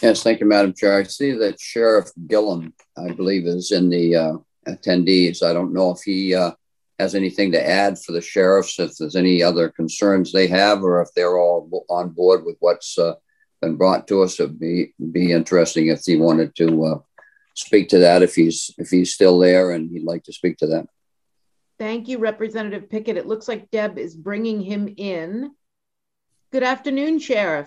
Yes, thank you, Madam Chair. I see that Sheriff Gillum, I believe, is in the attendees. I don't know if he has anything to add for the sheriffs, if there's any other concerns they have, or if they're all on board with what's been brought to us. It'd be interesting if he wanted to speak to that, if he's still there and he'd like to speak to that. Thank you, Representative Pickett. It looks like Deb is bringing him in. Good afternoon, Sheriff.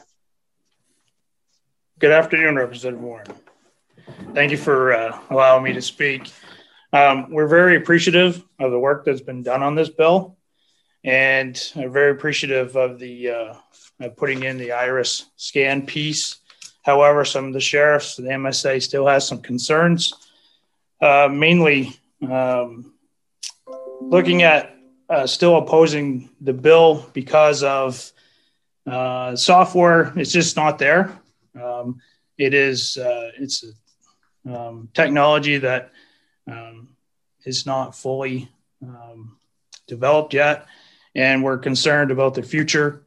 Good afternoon, Representative Warren. Thank you for allowing me to speak. We're very appreciative of the work that's been done on this bill, and I'm very appreciative of the putting in the iris scan piece. However, some of the sheriffs, the MSA still has some concerns, mainly looking at still opposing the bill because of software. It's just not there. It's a technology that is not fully developed yet, and we're concerned about the future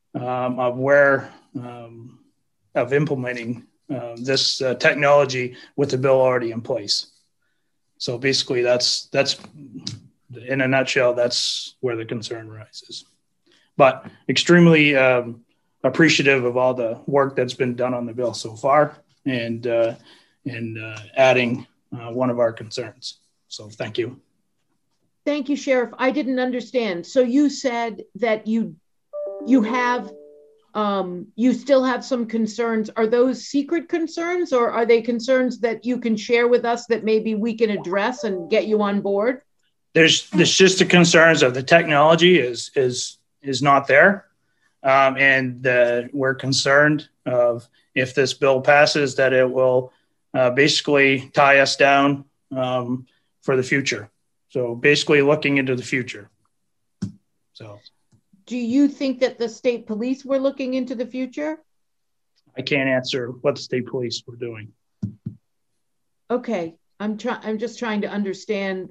of implementing this technology with the bill already in place. So basically, that's in a nutshell. That's where the concern arises. But extremely appreciative of all the work that's been done on the bill so far, and adding one of our concerns. So thank you. Thank you, Sheriff. I didn't understand. So you said that you have you still have some concerns. Are those secret concerns, or are they concerns that you can share with us that maybe we can address and get you on board? There's just the concerns of the technology is not there. And we're concerned of, if this bill passes, that it will basically tie us down for the future. So basically looking into the future. So, do you think that the state police were looking into the future? I can't answer what the state police were doing. Okay, I'm just trying to understand.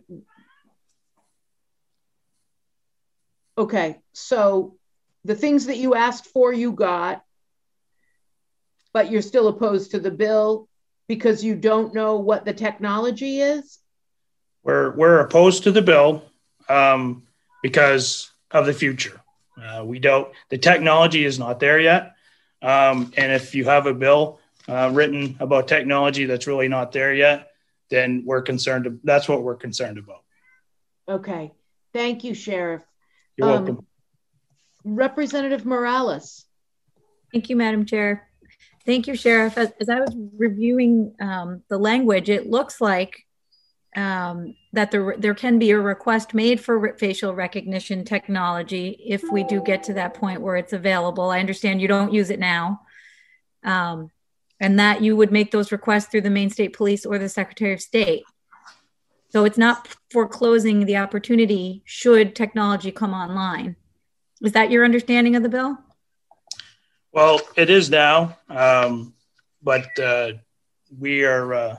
Okay, so the things that you asked for, you got, but you're still opposed to the bill because you don't know what the technology is? We're opposed to the bill because of the future. The technology is not there yet. And if you have a bill written about technology that's really not there yet, then we're concerned. That's what we're concerned about. Okay, thank you, Sheriff. You're welcome. Representative Morales. Thank you, Madam Chair. Thank you, Sheriff. As I was reviewing the language, it looks like that there can be a request made for facial recognition technology if we do get to that point where it's available. I understand you don't use it now, and that you would make those requests through the Maine State Police or the Secretary of State. So it's not foreclosing the opportunity should technology come online. Is that your understanding of the bill? Well, it is now, but we are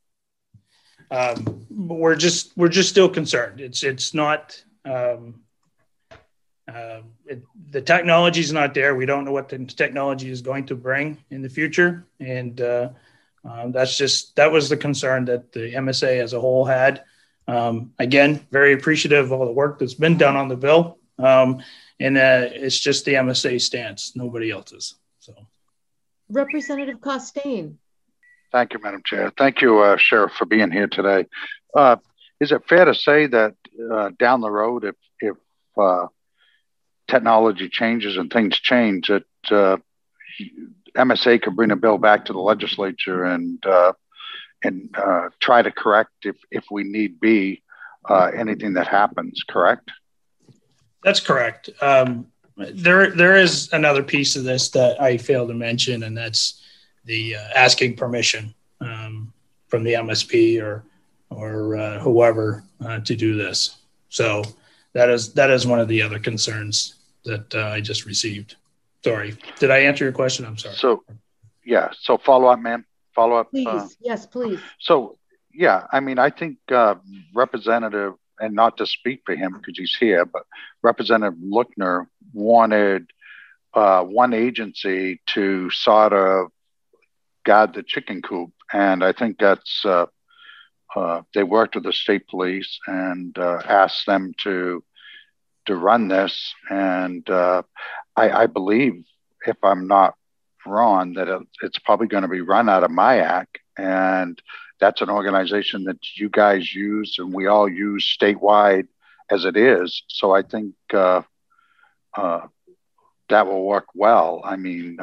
we're just still concerned. It's not the technology is not there. We don't know what the technology is going to bring in the future, and that was the concern that the MSA as a whole had. Again, very appreciative of all the work that's been done on the bill. And it's just the MSA stance, nobody else's. So, Representative Costain. Thank you, Madam Chair. Thank you, Sheriff, for being here today. Is it fair to say that down the road, if technology changes and things change, that MSA could bring a bill back to the legislature and try to correct, if we need be, anything that happens, correct? That's correct. There is another piece of this that I failed to mention, and that's the asking permission from the MSP or whoever to do this. So that is one of the other concerns that I just received. Sorry, did I answer your question? I'm sorry. So, yeah. So follow up, ma'am. Follow up. Please, yes, please. So, yeah. I mean, I think Representative, and not to speak for him because he's here, but Representative Lookner wanted one agency to sort of guard the chicken coop. And I think that's, they worked with the state police and asked them to run this. And I believe, if I'm not wrong, that it's probably going to be run out of MIAC. And that's an organization that you guys use and we all use statewide as it is. So I think that will work well. I mean,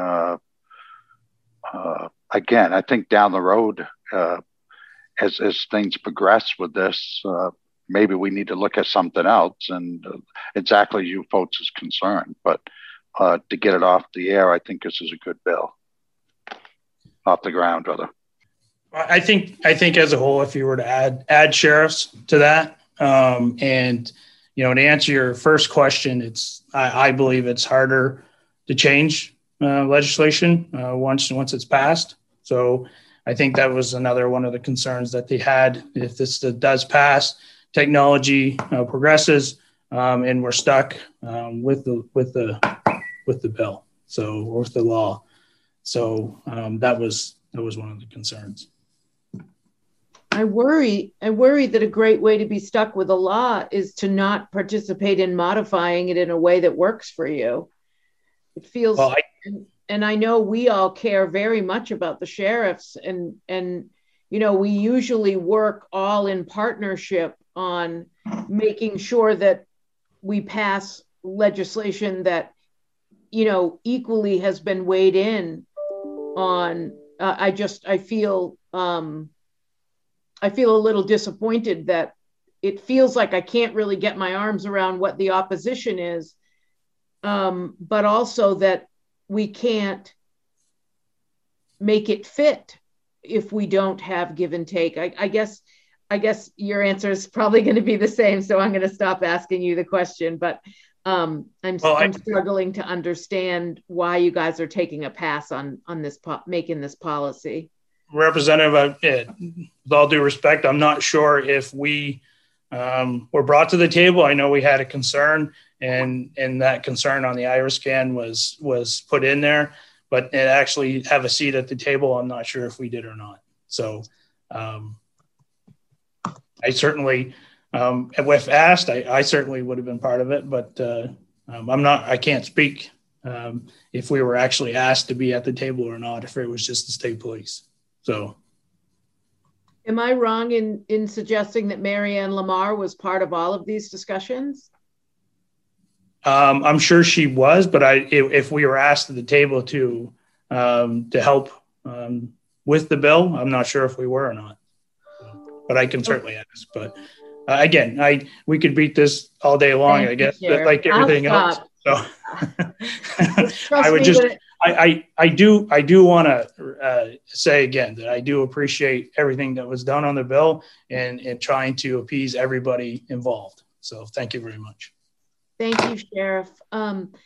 again, I think down the road, as things progress with this, maybe we need to look at something else, and exactly you folks is concerned. But to get it off the air, I think this is a good bill. Off the ground, rather. I think as a whole, if you were to add sheriffs to that, and to answer your first question, I believe it's harder to change legislation once it's passed. So I think that was another one of the concerns that they had. If this does pass, technology progresses, and we're stuck with the bill, so, or with the law. So that was one of the concerns. I worry that a great way to be stuck with a law is to not participate in modifying it in a way that works for you. It feels, well, and I know we all care very much about the sheriffs, and we usually work all in partnership on making sure that we pass legislation that equally has been weighed in on. I feel a little disappointed that it feels like I can't really get my arms around what the opposition is, but also that we can't make it fit if we don't have give and take. I guess your answer is probably going to be the same, so I'm going to stop asking you the question. But I'm struggling to understand why you guys are taking a pass on this making this policy. Representative, with all due respect, I'm not sure if we were brought to the table. I know we had a concern, and that concern on the iris scan was put in there, but it actually have a seat at the table, I'm not sure if we did or not. So I certainly, if asked, I certainly would have been part of it, but I can't speak if we were actually asked to be at the table or not, if it was just the state police. So, am I wrong in suggesting that Marianne Lamar was part of all of these discussions? I'm sure she was, but if we were asked at the table to help with the bill, I'm not sure if we were or not. But I can certainly ask. But again, we could beat this all day long, I guess, like everything else. So I would just. I do want to say again that I do appreciate everything that was done on the bill and trying to appease everybody involved. So thank you very much. Thank you, Sheriff.